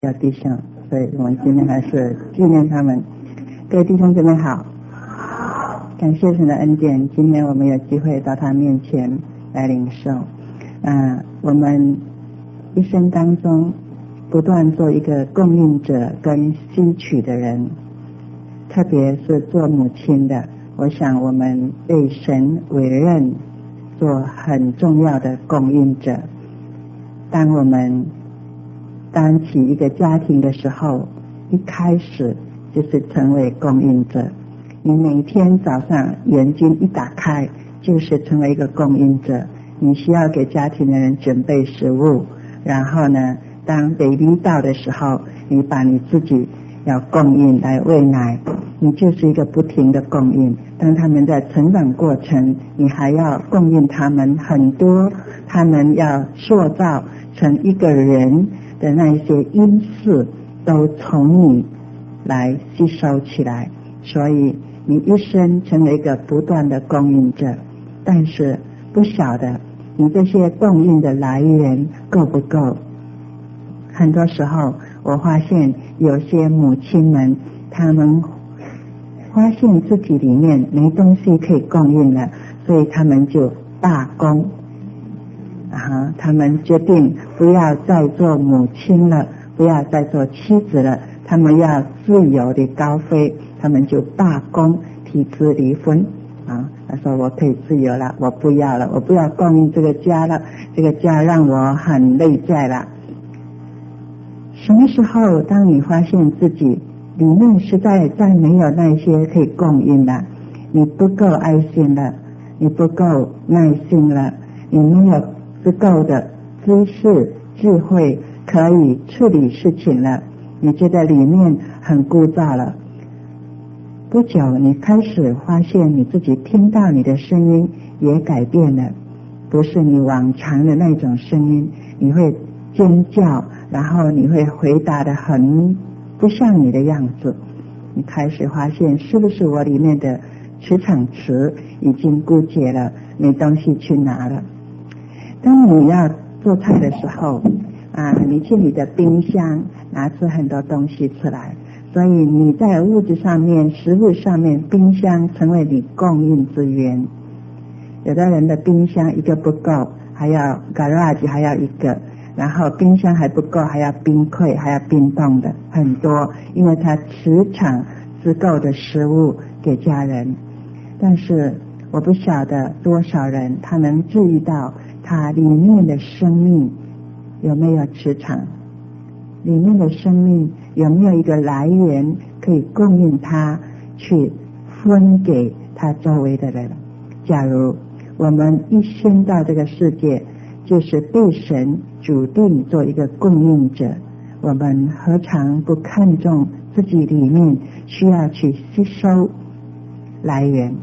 要弟兄，所以我们今天还是纪念他们。各位弟兄姊妹好，感谢神的恩典，今天我们有机会到他面前来领受。我们一生当中不断做一个供应者跟吸取的人，特别是做母亲的，我想我们被神委任做很重要的供应者。当我们当起一个家庭的时候，一开始就是成为供应者。你每天早上眼睛一打开，就是成为一个供应者。你需要给家庭的人准备食物，然后呢，当 baby 到的时候，你把你自己要供应来喂奶，你就是一个不停的供应。当他们在成长过程，你还要供应他们很多，他们要塑造成一个人的那一些因素都从你来吸收起来，所以你一生成为一个不断的供应者，但是不晓得你这些供应的来源够不够。很多时候我发现有些母亲们，他们发现自己里面没东西可以供应了，所以他们就罢工。他们决定不要再做母亲了，不要再做妻子了，他们要自由的高飞，他们就罢工，提出离婚。他说我可以自由了，我不要了，我不要供应这个家了，这个家让我很累赘了。什么时候当你发现自己里面实在再没有那些可以供应了，你不够爱心了，你不够耐心了，你没有足够的知识智慧可以处理事情了，你觉得里面很枯燥了。不久你开始发现你自己听到你的声音也改变了，不是你往常的那种声音，你会尖叫，然后你会回答得很不像你的样子。你开始发现是不是我里面的磁场池已经枯竭了，没东西去拿了。当你要做菜的时候你去你的冰箱拿出很多东西出来，所以你在物质上面食物上面，冰箱成为你供应之源。有的人的冰箱一个不够，还要 garage 还要一个，然后冰箱还不够，还要冰柜，还要冰冻的很多，因为他磁场足够的食物给家人。但是我不晓得多少人他能注意到他里面的生命有没有磁场，里面的生命有没有一个来源可以供应他去分给他周围的人。假如我们一生到这个世界就是被神主定做一个供应者，我们何尝不看重自己里面需要去吸收来源。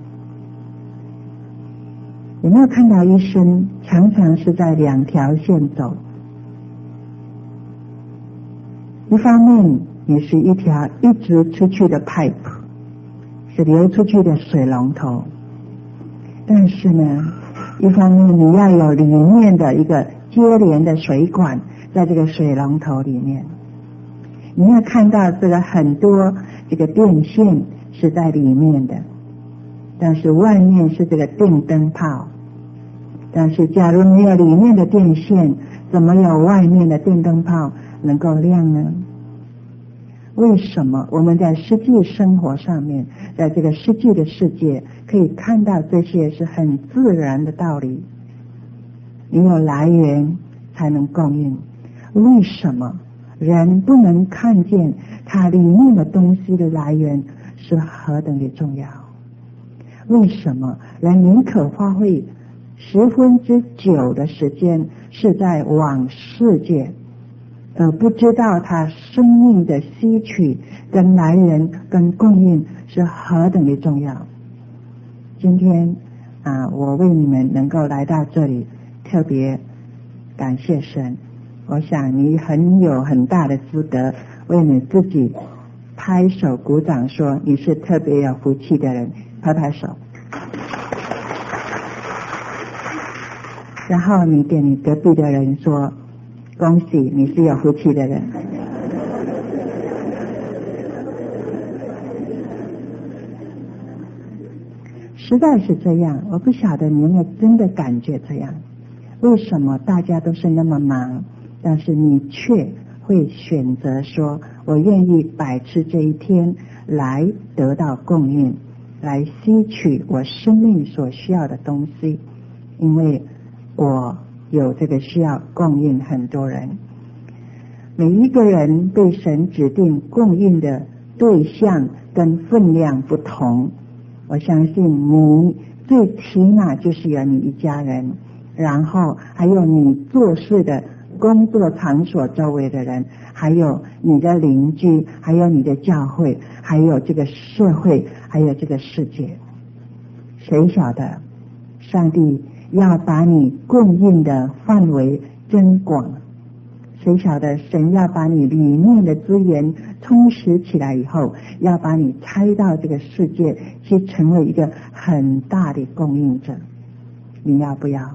有没有看到一生常常是在两条线走，一方面你是一条一直出去的 pipe， 是流出去的水龙头，但是呢一方面你要有里面的一个接连的水管，在这个水龙头里面你要看到这个很多这个电线是在里面的，但是外面是这个电灯泡。但是假如没有里面的电线，怎么有外面的电灯泡能够亮呢？为什么我们在实际生活上面，在这个实际的世界可以看到这些是很自然的道理？你有来源才能供应，为什么人不能看见它里面的东西的来源是何等的重要？为什么人宁可花费9%的时间是在往世界，而不知道他生命的吸取跟来源跟供应是何等的重要？今天我为你们能够来到这里，特别感谢神。我想你有很大的资格为你自己拍手鼓掌，说你是特别有福气的人，拍拍手。然后你给你隔壁的人说，恭喜你是有福气的人。 实在是这样，我不晓得你有没有真的感觉这样？为什么大家都是那么忙，但是你却会选择说我愿意摆出这一天来得到供应，来吸取我生命所需要的东西，因为我有这个需要供应很多人。每一个人被神指定供应的对象跟分量不同，我相信你最起码就是有你一家人，然后还有你做事的工作场所周围的人，还有你的邻居，还有你的教会，还有这个社会，还有这个世界。谁晓得上帝要把你供应的范围增广？谁晓得神要把你里面的资源充实起来以后，要把你拆到这个世界去成为一个很大的供应者？你要不要？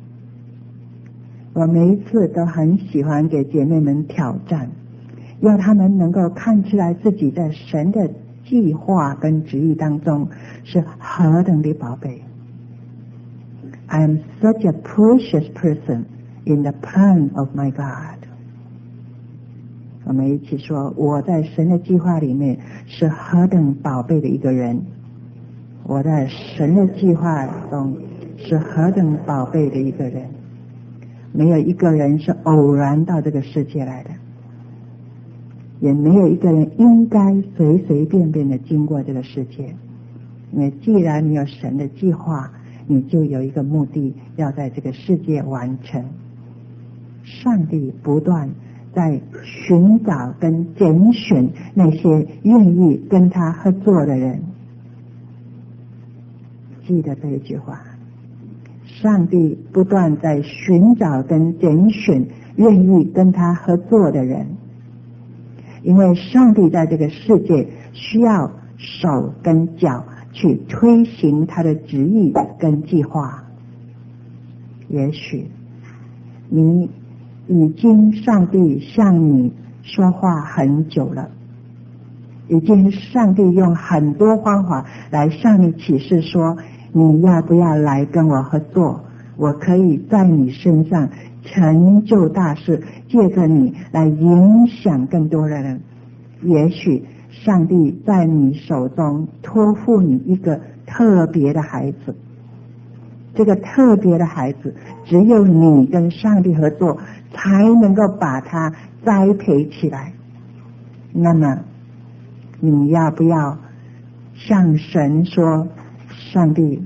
我每一次都很喜欢给姐妹们挑战，要她们能够看出来自己在神的计划跟旨意当中是何等的宝贝。I am such a precious person in the plan of my God。我们一起说，我在神的计划里面是何等宝贝的一个人，我在神的计划中是何等宝贝的一个人。没有一个人是偶然到这个世界来的，也没有一个人应该随随便便的经过这个世界。因为既然你有神的计划，你就有一个目的要在这个世界完成。上帝不断在寻找跟拣选那些愿意跟他合作的人。记得这一句话，上帝不断在寻找跟拣选愿意跟他合作的人，因为上帝在这个世界需要手跟脚去推行他的旨意跟计划。也许你已经上帝向你说话很久了，已经上帝用很多方法来向你启示说，你要不要来跟我合作？我可以在你身上成就大事，借着你来影响更多的人。也许上帝在你手中托付你一个特别的孩子，这个特别的孩子只有你跟上帝合作才能够把他栽培起来。那么你要不要向神说，上帝，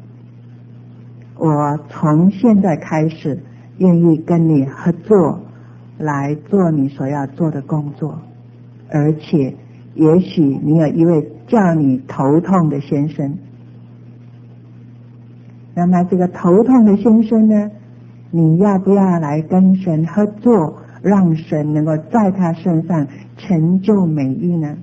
我从现在开始愿意跟你合作，来做你所要做的工作。而且也许你有一位叫你头痛的先生，那么这个头痛的先生呢，你要不要来跟神合作，让神能够在他身上成就美意呢？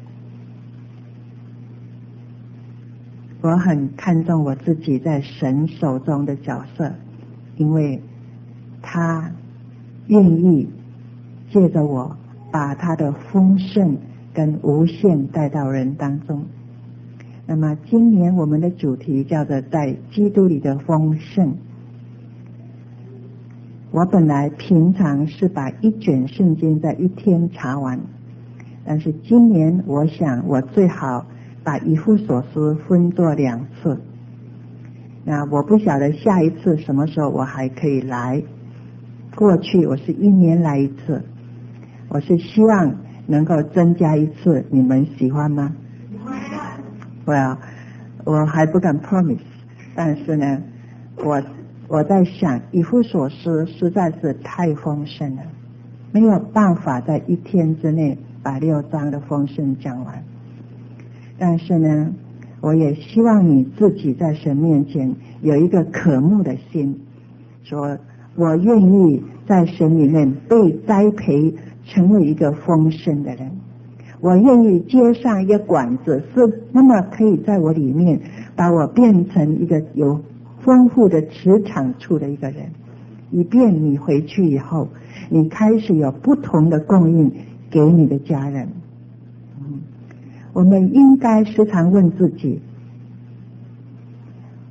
我很看重我自己在神手中的角色，因为他愿意借着我把他的丰盛跟无限带到人当中。那么今年我们的主题叫做在基督里的丰盛。我本来平常是把一卷圣经在一天查完，但是今年我想我最好把以弗所书分作2次。那我不晓得下一次什么时候我还可以来。过去我是1年来一次，我是希望能够增加1次，你们喜欢吗？我还不敢 promise， 但是呢，我在想以弗所书实在是太丰盛了，没有办法在1天之内把6章的丰盛讲完。但是呢，我也希望你自己在神面前有一个渴慕的心，说我愿意在神里面被栽培成为一个丰盛的人，我愿意接上一个管子，是那么可以在我里面把我变成一个有丰富的磁场处的一个人，以便你回去以后你开始有不同的供应给你的家人。我们应该时常问自己，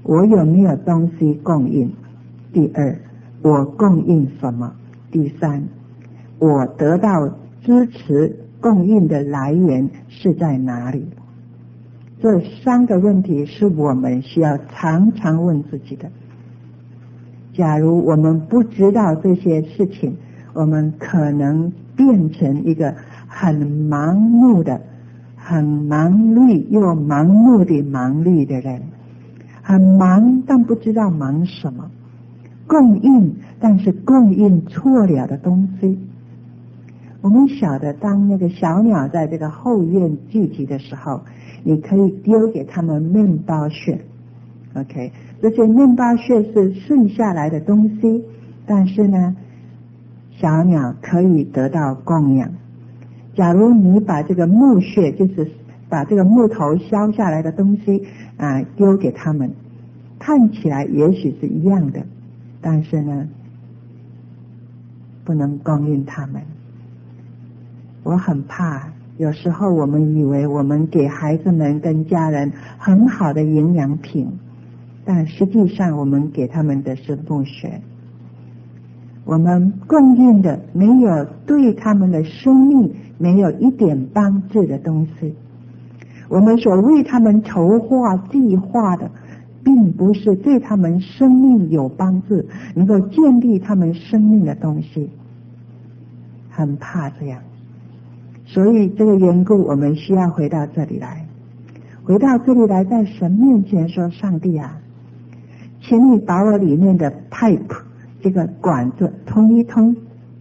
我有没有东西供应？第二，我供应什么？第三，我得到支持供应的来源是在哪里？这三个问题是我们需要常常问自己的。假如我们不知道这些事情，我们可能变成一个很盲目的、很忙碌又盲目的忙碌的人，很忙但不知道忙什么，供应但是供应错了的东西。我们晓得，当那个小鸟在这个后院聚集的时候，你可以丢给他们面包屑 ，OK， 这些面包屑是剩下来的东西，但是呢，小鸟可以得到供养。假如你把这个木屑，就是把这个木头削下来的东西丢给他们，看起来也许是一样的，但是呢，不能供应他们。我很怕，有时候我们以为我们给孩子们跟家人很好的营养品，但实际上我们给他们的是木屑。我们供应的没有对他们的生命没有一点帮助的东西。我们所为他们筹划计划的，并不是对他们生命有帮助，能够建立他们生命的东西。很怕这样，所以这个缘故，我们需要回到这里来，在神面前说：上帝啊，请你把我里面的 pipe 这个管子通一通，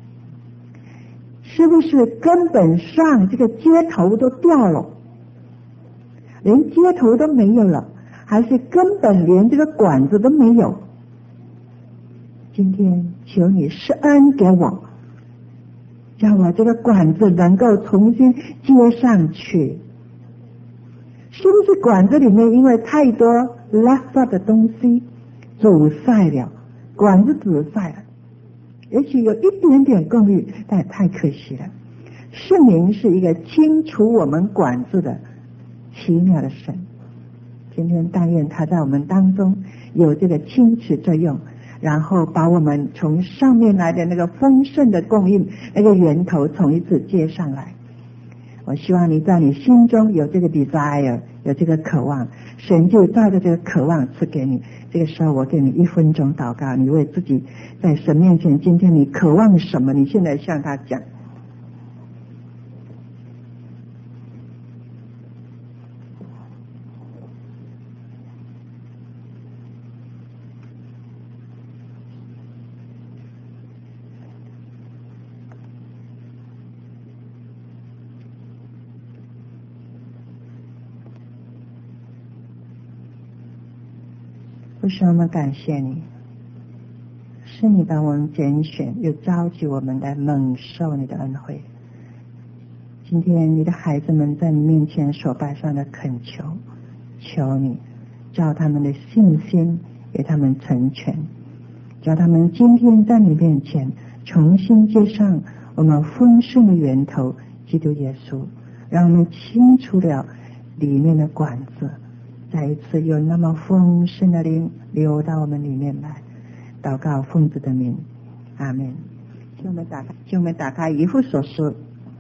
是不是根本上这个接头都掉了，连接头都没有了，还是根本连这个管子都没有？今天求你施恩给我，叫我这个管子能够重新接上去。是不是管子里面因为太多 left 的东西阻塞了，管子阻塞了，也许有一点点供应，但太可惜了。圣灵是一个清除我们管子的奇妙的神，今天但愿他在我们当中有这个清除作用，然后把我们从上面来的那个丰盛的供应那个源头从一次接上来。我希望你在你心中有这个 desire， 有这个渴望，神就照着这个渴望赐给你。这个时候我给你1分钟祷告，你为自己在神面前，今天你渴望什么，你现在向他讲。父神，我们感谢你，是你把我们拣选，又召集我们来蒙受你的恩惠。今天你的孩子们在你面前所摆上的恳求，求你叫他们的信心给他们成全，叫他们今天在你面前重新接上我们丰盛的源头基督耶稣，让我们清除了里面的管子，再一次有那么丰盛的灵流到我们里面来。祷告奉主的名，阿们。请我们打开以弗所书。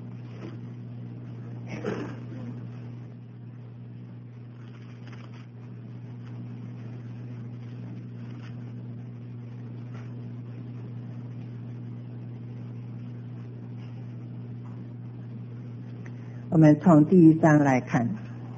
我们从第1章来看，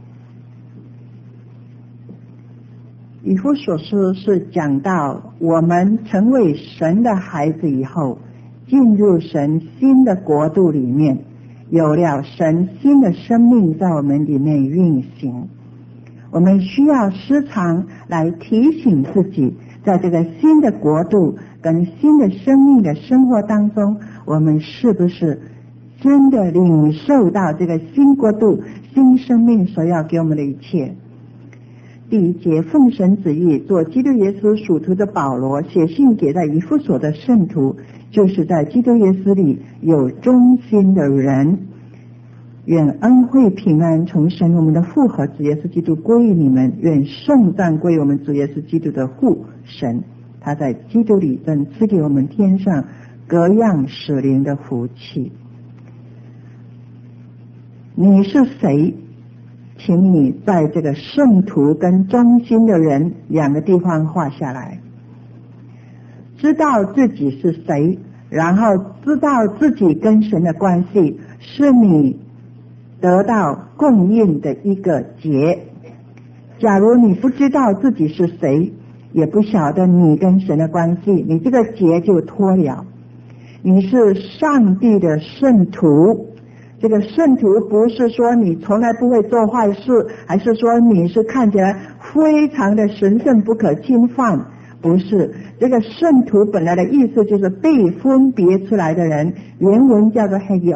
以弗所书是讲到我们成为神的孩子以后，进入神新的国度里面，有了神新的生命在我们里面运行。我们需要时常来提醒自己，在这个新的国度跟新的生命的生活当中，我们是不是真的领受到这个新国度新生命所要给我们的一切。第1节，奉神旨意做基督耶稣属徒的保罗写信给在以弗所的圣徒，就是在基督耶稣里有忠心的人， 愿恩惠平安从神我们的父和主耶稣基督归于你们，愿颂赞归于我们主耶稣基督的父神，他在基督里正赐给我们天上各样属灵的福气。你是谁？请你在这个圣徒跟忠心的人两个地方画下来，知道自己是谁，然后知道自己跟神的关系，是你得到供应的一个结。假如你不知道自己是谁，也不晓得你跟神的关系，你这个结就脱了。你是上帝的圣徒，这个圣徒不是说你从来不会做坏事，还是说你是看起来非常的神圣不可侵犯，不是。这个圣徒本来的意思就是被分别出来的人，原文叫做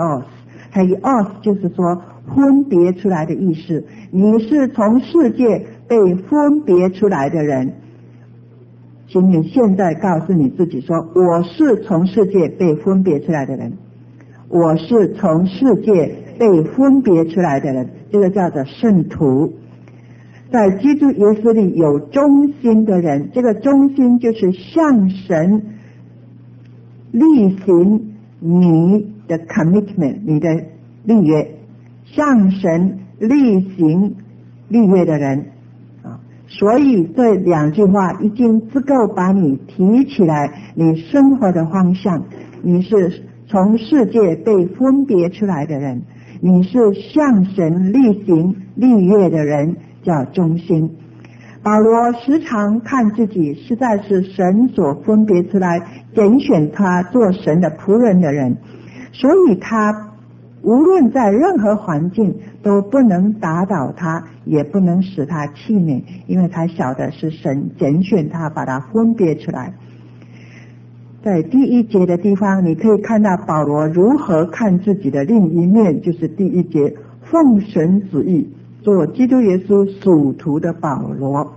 Hagios 就是说分别出来的意思。你是从世界被分别出来的人，请你现在告诉你自己说，我是从世界被分别出来的人，我是从世界被分别出来的人，这个叫做圣徒。在基督耶稣里有忠心的人，这个忠心就是向神履行你的 commitment， 你的立约，向神履行立约的人。所以这两句话已经足够把你提起来你生活的方向。你是从世界被分别出来的人，你是向神履行立约的人，叫忠心。保罗时常看自己实在是神所分别出来拣选他做神的仆人的人，所以他无论在任何环境都不能打倒他，也不能使他气馁，因为他晓得是神拣选他，把他分别出来。在第一节的地方你可以看到保罗如何看自己的另一面，就是第一节，奉神旨意做基督耶稣属徒的保罗。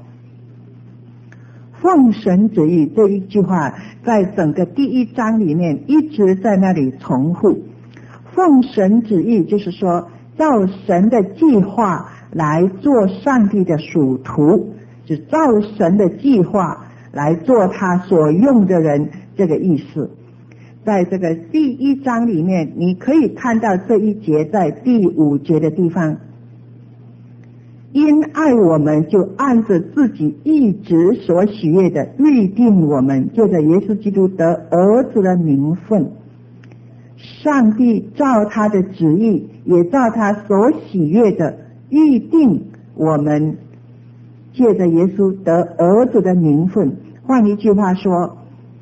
奉神旨意这一句话在整个第一章里面一直在那里重复。奉神旨意就是说照神的计划来做上帝的属徒，就照神的计划来做他所用的人，这个意思。在这个第一章里面你可以看到这一节，在第5节的地方，因爱我们就按着自己意志所喜悦的预定我们，借着耶稣基督得儿子的名分。上帝照他的旨意，也照他所喜悦的预定我们，借着耶稣得儿子的名分。换一句话说，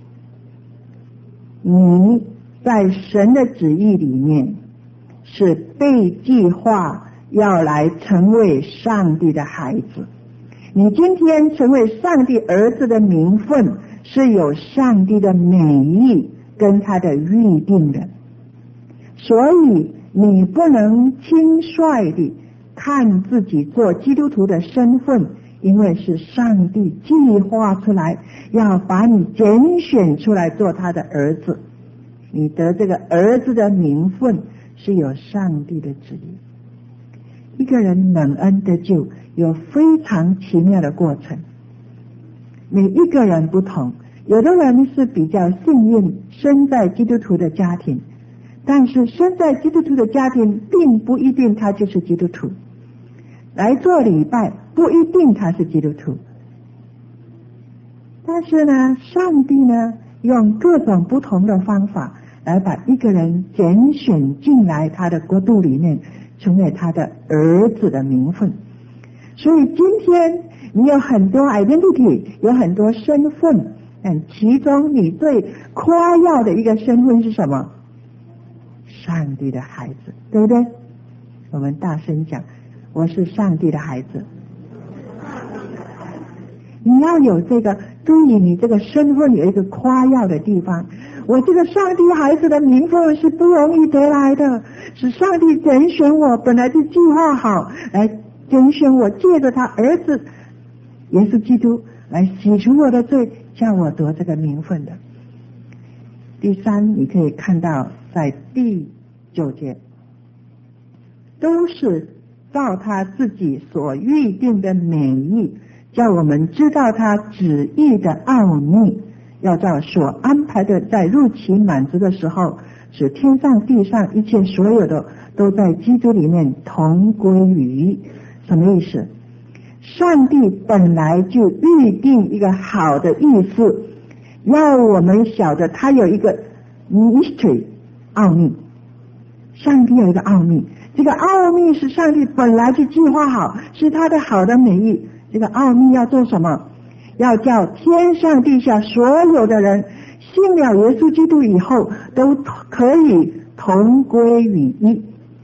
你在神的旨意里面是被计划要来成为上帝的孩子。你今天成为上帝儿子的名分是有上帝的美意跟他的预定的，所以你不能轻率地看自己做基督徒的身份，因为是上帝计划出来要把你拣选出来做他的儿子。你得这个儿子的名分是有上帝的旨意。一个人蒙恩得救有非常奇妙的过程，每一个人不同，有的人是比较幸运生在基督徒的家庭，但是生在基督徒的家庭并不一定他就是基督徒，来做礼拜不一定他是基督徒，但是呢上帝呢用各种不同的方法来把一个人拣选进来他的国度里面，成为他的儿子的名分。所以今天你有很多 identity， 有很多身份，其中你最夸耀的一个身份是什么？上帝的孩子，对不对？我们大声讲，我是上帝的孩子。你要有这个，对于你这个身份有一个夸耀的地方。我这个上帝孩子的名分是不容易得来的，是上帝拣选我，本来就计划好来拣选我，借着他儿子耶稣基督来洗除我的罪，叫我得这个名分的。第三，你可以看到在第9节， 都是照他自己所预定的美意，叫我们知道他旨意的奥秘，要照所安排的，在日期满足的时候，使天上地上一切所有的都在基督里面同归于一。什么意思？上帝本来就预定一个好的意思，要我们晓得他有一个 mystery 奥秘。上帝有一个奥秘，这个奥秘是上帝本来就计划好，是他的好的美意。这个奥秘要做什么？要叫天上地下所有的人信了耶稣基督以后，都可以同归于一，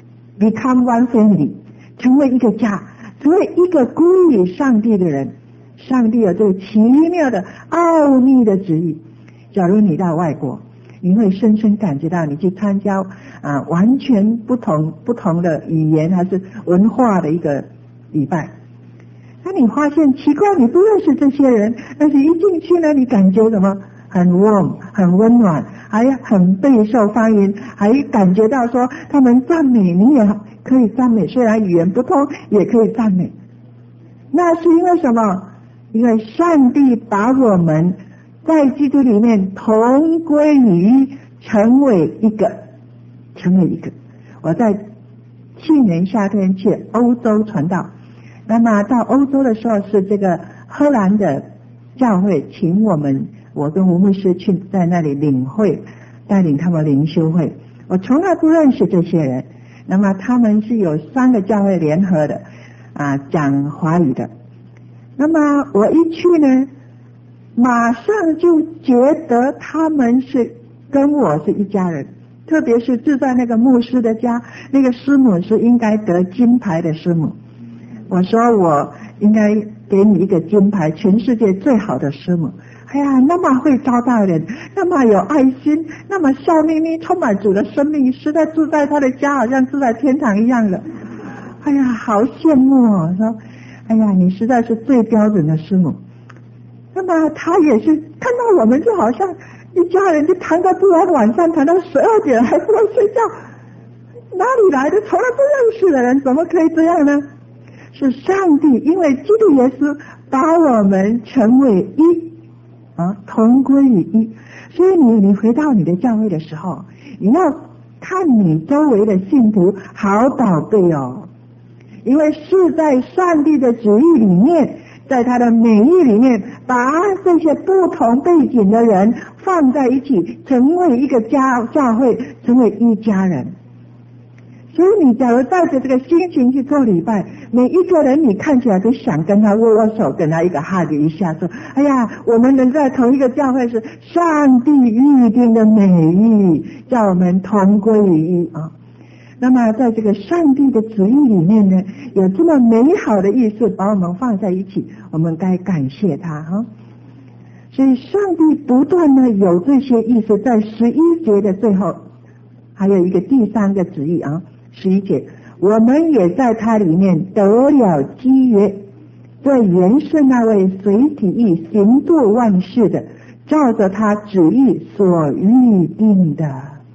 become one family， 成为一个家，成为一个归于上帝的人。上帝有这个奇妙的奥秘的旨意。假如你到外国，你会深深感觉到，你去参加完全不同的语言还是文化的一个礼拜，那你发现奇怪，你不认识这些人，但是一进去呢，你感觉什么？很 warm， 很温暖，还很备受欢迎，还感觉到说他们赞美你也可以赞美，虽然语言不通也可以赞美。那是因为什么？因为上帝把我们在基督里面同归于一，成为一个。我在去年夏天去欧洲传道，那么到欧洲的时候，是这个荷兰的教会请我跟吴牧师去在那里领会，带领他们灵修会。我从来不认识这些人，那么他们是有3个教会联合的讲华语的。那么我一去呢，马上就觉得他们是跟我是一家人，特别是住在那个牧师的家，那个师母是应该得金牌的师母。我说我应该给你一个金牌，全世界最好的师母。哎呀，那么会招待人，那么有爱心，那么笑眯眯，充满主的生命，实在住在他的家好像住在天堂一样的。哎呀，好羡慕哦！说，哎呀，你实在是最标准的师母。那么他也是看到我们就好像一家人，就谈到不然晚上谈到12点还不能睡觉，哪里来的从来不认识的人怎么可以这样呢？是上帝因为基督耶稣把我们成为一同归于一。所以你回到你的教会的时候，你要看你周围的信徒好宝贝哦，因为是在上帝的旨意里面，在他的美意里面，把这些不同背景的人放在一起，成为一个教会，成为一家人。所以你假如带着这个心情去做礼拜，每一个人你看起来都想跟他握握手，跟他一个 hug 一下，说哎呀，我们能在同一个教会是上帝预定的美意，叫我们同归于一啊。那么在这个上帝的旨意里面呢，有这么美好的意思把我们放在一起，我们该感谢他哈。所以上帝不断的有这些意思，在11节的最后还有一个第3个旨意11节，我们也在他里面得了基约，在原是那位随己意行度万事的，照着他旨意所预定的。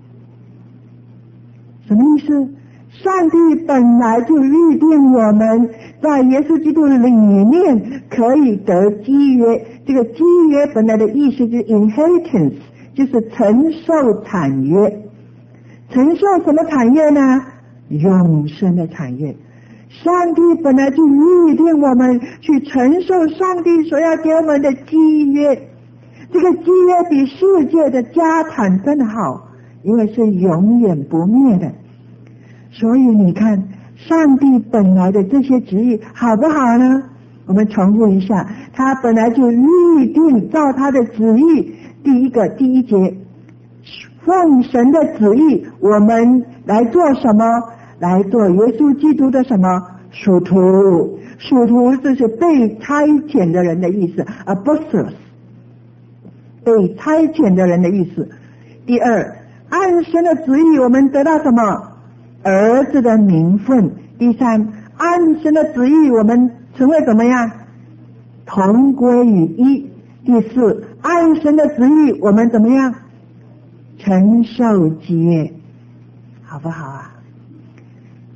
什么意思？上帝本来就预定我们在耶稣基督里面可以得基约。这个基约本来的意思是 inheritance， 就是承受产业。承受什么产业呢？永生的产业。上帝本来就预定我们去承受上帝所要给我们的基约。这个基约比世界的家产更好，因为是永远不灭的。所以你看，上帝本来的这些旨意好不好呢？我们重复一下，他本来就预定照他的旨意，第1节，奉神的旨意，我们来做什么？来做耶稣基督的什么？属徒。属徒就是被差遣的人的意思 ，apostles， 被差遣的人的意思。第2，按神的旨意，我们得到什么？儿子的名分。第3，按神的旨意，我们成为怎么样？同归于一。第4，按神的旨意，我们怎么样？承受基业，好不好啊？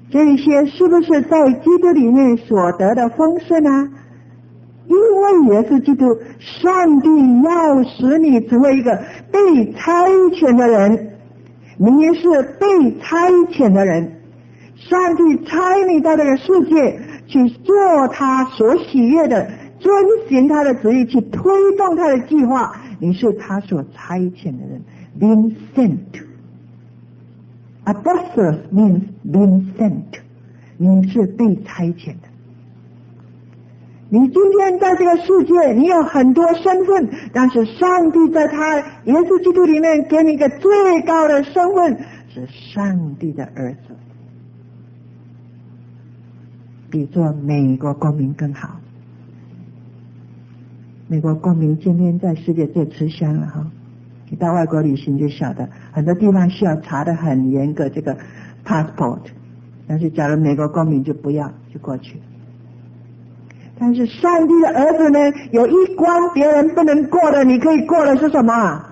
这些是不是在基督里面所得的丰盛啊？因为耶稣基督，上帝要使你成为一个被差遣的人，你也是被差遣的人。上帝差你到这个世界去做他所喜悦的，遵行他的旨意，去推动他的计划，你是他所差遣的人。 Being sent. Apostles means being sent. 你是被差遣的。你今天在这个世界，你有很多身份，但是上帝在他耶稣基督里面给你一个最高的身份，是上帝的儿子，比做美国公民更好。美国公民今天在世界最吃香了哈，你到外国旅行就晓得，很多地方需要查得很严格这个 passport， 但是假如美国公民就不要，就过去。但是上帝的儿子呢，有一关别人不能过的，你可以过的是什么？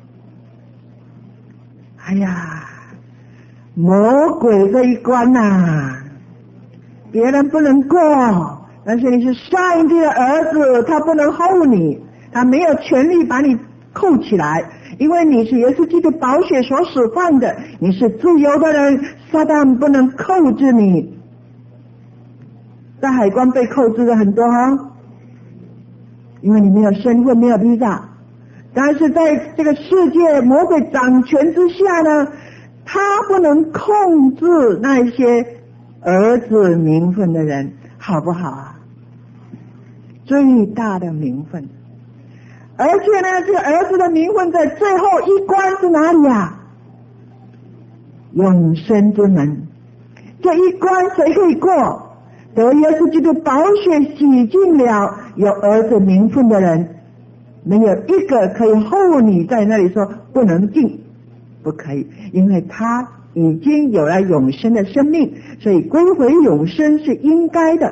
哎呀，魔鬼这一关啊，别人不能过，但是你是上帝的儿子，他不能hold你，他没有权利把你扣起来，因为你是耶稣基督宝血所释放的，你是自由的人，撒旦不能扣制你。在海关被扣制的很多哈，因为你没有身份，没有 visa。但是在这个世界魔鬼掌权之下呢，他不能控制那一些儿子名分的人，好不好啊？最大的名分。而且呢，这个儿子的名分在最后一关是哪里啊？永生之门。这一关谁可以过？得耶稣基督宝血洗净了有儿子名分的人，没有一个可以候你在那里说不能进，不可以，因为他已经有了永生的生命，所以归回永生是应该的。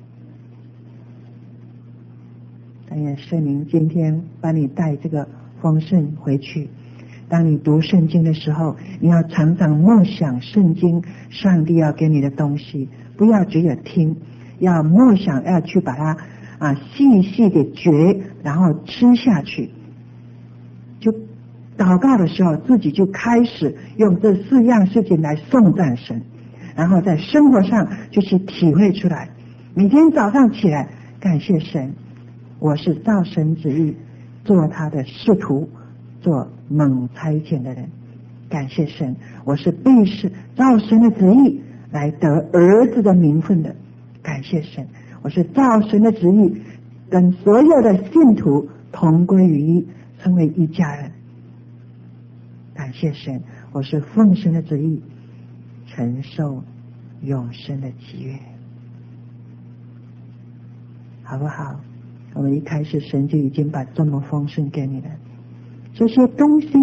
但愿圣灵今天帮你带这个丰盛回去。当你读圣经的时候，你要常常默想圣经上帝要给你的东西，不要只有听，要默想，要去把它细细的嚼，然后吃下去。就祷告的时候，自己就开始用这4样事情来颂赞神，然后在生活上就去体会出来。每天早上起来，感谢神，我是照神旨意做他的使徒，做蒙差遣的人。感谢神，我是被是照神的旨意来得儿子的名分的。感谢神，我是照神的旨意跟所有的信徒同归于一，成为一家人。感谢神，我是奉神的旨意承受永生的喜悦，好不好？我们一开始神就已经把这么丰盛给你了，这些东西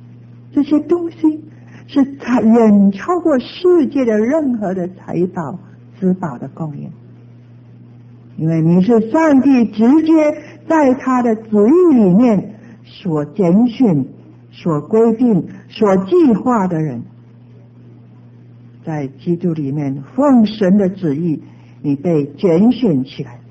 是远超过世界的任何的财宝资宝的供应，因为你是上帝直接在他的旨意里面所拣选、所规定、所计划的人，在基督里面奉神的旨意，你被拣选起来。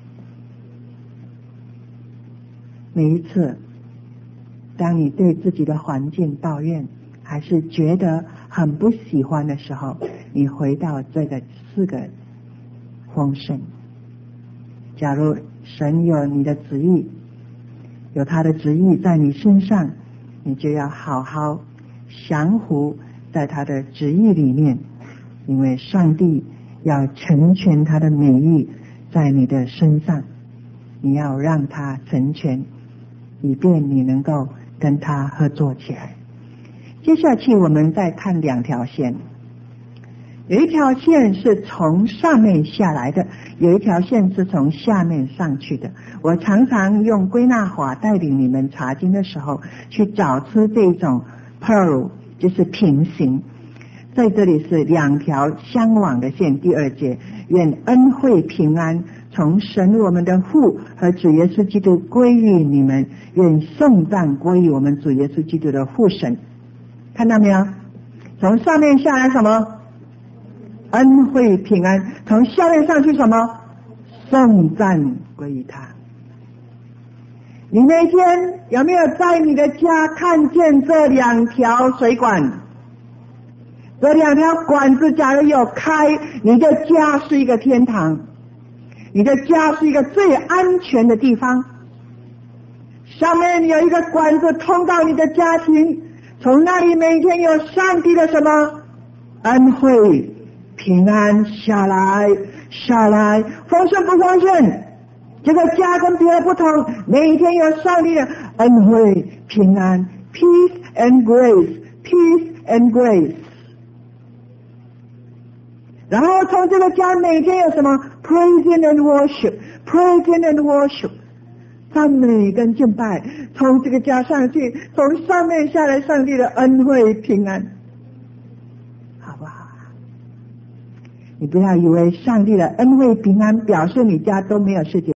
每一次当你对自己的环境抱怨，还是觉得很不喜欢的时候，你回到这个4个丰盛。假如神有你的旨意，有他的旨意在你身上，你就要好好降服在他的旨意里面，因为上帝要成全他的美意在你的身上，你要让他成全，以便你能够跟他合作起来。接下去我们再看2条线，有一条线是从上面下来的，有一条线是从下面上去的。我常常用归纳法带领你们查经的时候，去找出这种 parallel， 就是平行。在这里是2条相往的线。第2节，愿恩惠平安从神我们的父和主耶稣基督归于你们，愿颂赞归于我们主耶稣基督的父神。看到没有？从上面下来什么？ 恩惠平安，从下面上去什么？颂赞归于他。你那天有没有在你的家看见这2条水管？这2条管子假如有开，你的家是一个天堂，你的家是一个最安全的地方。上面有一个管子通到你的家庭，从那里每天有上帝的什么恩惠平安下来，丰盛不丰盛？这个家跟别的不同，每一天有上帝的恩惠平安 peace and grace。 然后从这个家每天有什么 praising and worship， 赞美跟敬拜，从这个家上去，从上面下来上帝的恩惠平安，好不好？你不要以为上帝的恩惠平安表示你家都没有事情。